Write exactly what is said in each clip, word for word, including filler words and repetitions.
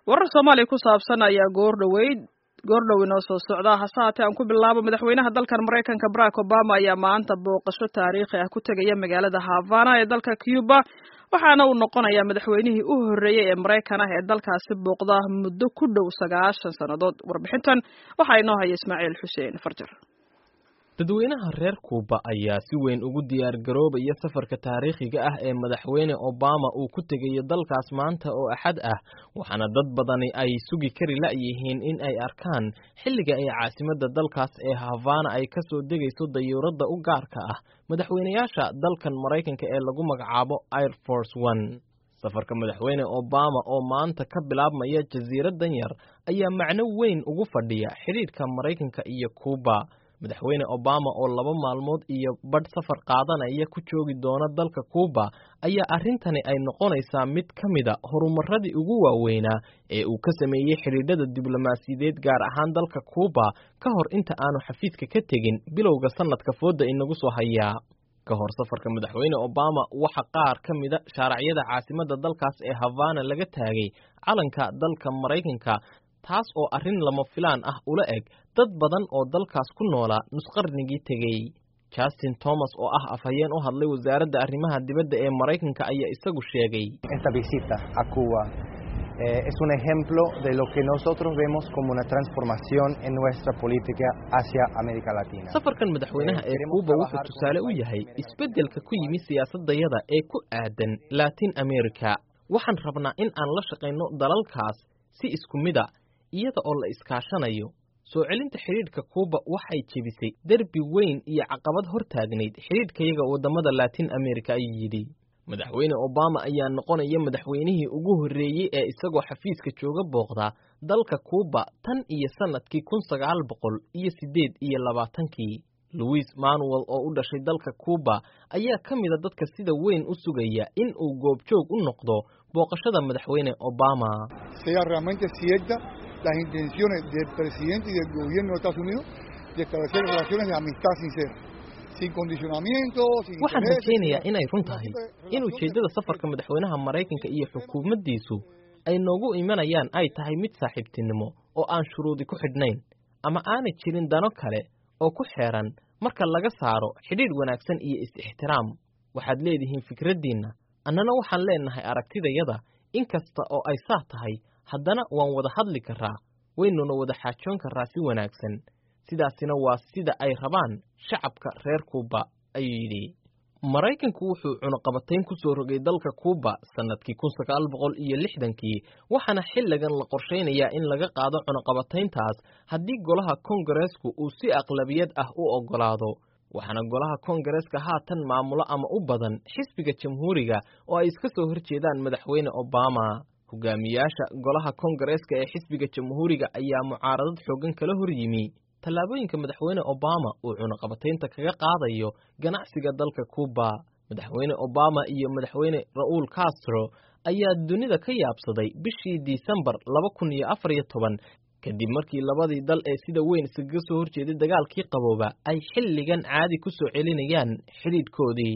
warar Soomaaliya ku saabsan ayaa goor dhaweyd goor dhaw inoo soo socda hase haatee aan ku bilaabo madaxweynaha dalkan Mareykanka Barack Obama ayaa maanta booqasho taariikhi ah ku tagaya magaalada Havana ee dalka Cuba waxaana uu noqonayaa madaxweynihii u horeeyay ee Mareykan ah ee dalkaasi booqda muddo ku dhow sagaashan sanadood. Warbixintan waxa inoo haya Ismaaciil Xuseen Farjar. dadweynaha reer Cuba ayaa si weyn ugu diyaar garoobaya safarka taariikhiga ah ee madaxweyne Obama uu ku tagayo dalkaas maanta oo axad ah waxaana dad badani ay sugi kari la'yihiin in ay arkaan xilliga ay caasimadda dalkaas ee Havana ay ka soo degayso dayuuradda u gaarka ah madaxweynayaasha dalkan Mareykanka ee lagu magacaabo Air Force One. safarka madaxweyne Obama oo maanta ka bilaabmaya jasiiraddan yar ayaa macno weyn ugu fadhiya xiriirka Mareykanka iyo Cuba. madaxweyne Obama oo laba maalmood iyo badh safar qaadanaya ku joogi doona dalka Cuba ayaa arrintani ay noqonaysaa mid ka mida horumaradii ugu waaweynaa ee uu ka sameeyey xiriirada diblomaasiyadeed gaar ahaan dalka Cuba ka hor inta aanu xafiiska ka tegin bilowga sanadka fooda inagu soo hayaa. ka hor safarka madaxweyne Obama waxa qaar ka mida shaaracyada caasimadda dalkaas ee Havana laga taagay calanka dalka Mareykanka taas oo arrin lama filaan ah ula eg dad badan oo dalkaas ku noolaa nusqarnigii tegey. Justin Thomas oo ah afhayeen u hadlay wasaaradda arrimaha dibadda ee Mareykanka ayaa isagu sheegay esta visita a Cuba eh, es un ejemplo de lo que nosotros vemos como una transformación en nuestra política hacia América Latina. safarkan madaxweynaha ee Cuba wuxuu tusaale u yahay isbeddelka ku yimi siyaasadayada ee ku aadan Latin America. waxaan rabnaa in aan la shaqeyno dalalkaas si isku mid ah iyada oo la iskaashanayo. soo celinta xiriirka Cuba waxay jebisay derbi weyn iyo caqabad hortaagnayd xiriirkayaga wadamada Latin America ay yidhi. madaxweyne Obama ayaa noqonaya madaxweynihii ugu horeeyay ee isagoo xafiiska jooga booqda dalka Cuba tan iyo sanadkii kun sagaal boqol iyo siddeed iyo labaatankii. Luis Manuel oo u dhashay dalka Cuba ayaa ka mid ah dadka sida weyn u sugaya in uu goobjoog u noqdo booqashada madaxweyne Obama. sea realmente cierta las intenciones del presidente y del gobierno de Estados Unidos de establecer relaciones de amistad sincera, sin condicionamiento, sin waxaan rajaynayaa inay run tahay in ujeeddada safarka madaxweynaha Mareykanka iyo xukuumaddiisu ay noogu imanayaan ay tahay mid saaxiibtinimo oo aan shuruudi ku xidhnayn ama aanay jirin dano kale oo ku xeeran marka laga saaro xidhiidh wanaagsan iyo is-ixtiraam. waxaad leedihiin fikraddiinna annana waxaan leenahay aragtidayada inkasta oo ay saa tahay haddana waan wada hadli karaa waynuna wada xaajoon karaa si wanaagsan. sidaasina waa sida ay rabaan shacabka reer Cuba ayuu yidhi. Mareykanku wuxuu cunaqabatayn ku soo rogay dalka Cuba sanadkii kun sagaal boqol iyo lixdankii waxaana xilligan la qorsheynayaa in laga qaado cunaqabatayntaas haddii golaha Kongareesku uu si aqlabiyad ah u ogolaado. waxaana golaha Kongareeska haatan maamulo ama u badan xisbiga jamhuuriga oo ay iska soo horjeedaan madaxweyne Obama. hogaamiyaasha golaha Kongareeska ee xisbiga jamhuuriga ayaa mucaaradad xooggan kala hor yimi tallaabooyinka madaxweyne Obama uu cunaqabataynta kaga qaadayo ganacsiga dalka Cuba. madaxweyne Obama iyo madaxweyne Raul Castro ayaa dunida ka yaabsaday bishii Disembar laba kun iyo afar iyo toban kadib markii labadii dal ee sida weyn isaga soo horjeeday dagaalkii qabooba ay xilligan caadi ku soo celinayaan xiriirkoodii.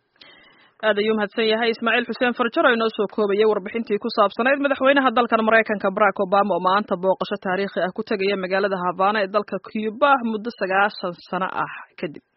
aad ayuu mahadsan yahay Ismaaciil Xuseen Farjar oo inoo soo koobaya warbixintii ku saabsanayd madaxweynaha dalkan Mareykanka Barack Obama oo maanta booqasho taariikhi ah ku tagaya magaalada Havana ee dalka Cuba muddo sagaashan sano ah kadib.